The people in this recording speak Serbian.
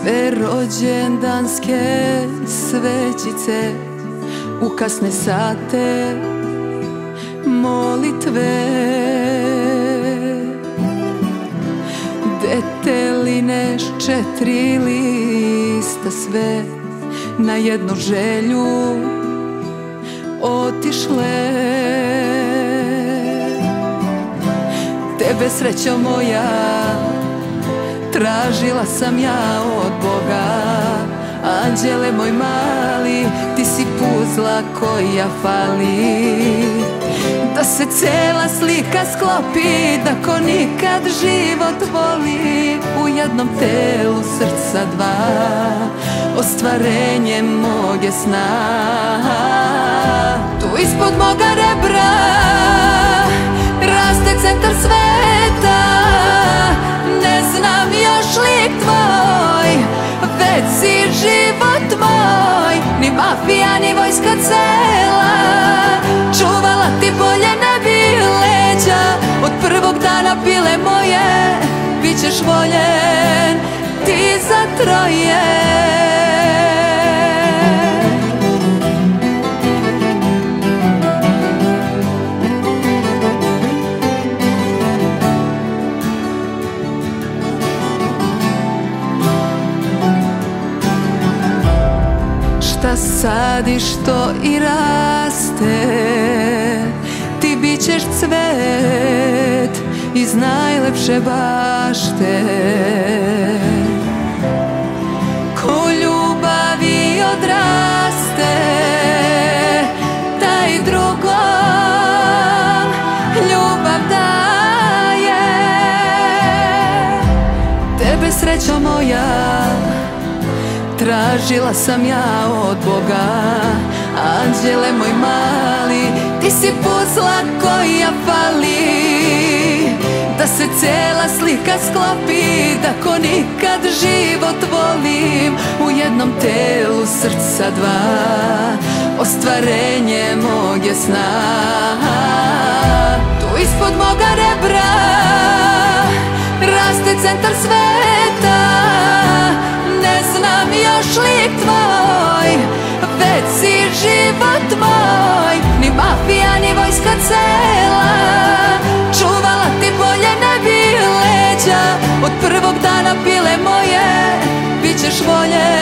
Sve rođendanske svećice u kasne sate, molitve, deteline s 4 lista, sve na jednu želju otišle. Tebe, srećo moja, tražila sam ja od Boga. Anđele moj mali, ti si puzla koja fali, da se cela slika sklopi, da ko nikad život voli. U jednom telu srca dva, ostvarenje mog je sna. Tu ispod moga rebra raste centar sveta. Ne znam još lik tvoj, već si život moj. Ni mafija, ni vojska cela čuvala ti bolje ne bi leđa. Od prvog dana pile moje, bit ćeš voljen ti za 3. Šta sadiš to i raste, ti bit ćeš cvet iz najlepše bašte. Ko ljubavi odraste, taj drugom ljubav daje. Tebe, srećo moja, tražila sam ja od Boga. Anđele moj mali, ti si puzla koja fali, da se cela slika sklopi, da ko nikad život volim. U jednom telu srca dva, ostvarenje mog je sna. Tu ispod moga rebra raste centar sveta. Ne znam još lik tvoj, već si život moj. Ni mafija, ni vojska cela čuvala ti bolje ne bi leđa. Od prvog dana pile moje, bit ćeš voljen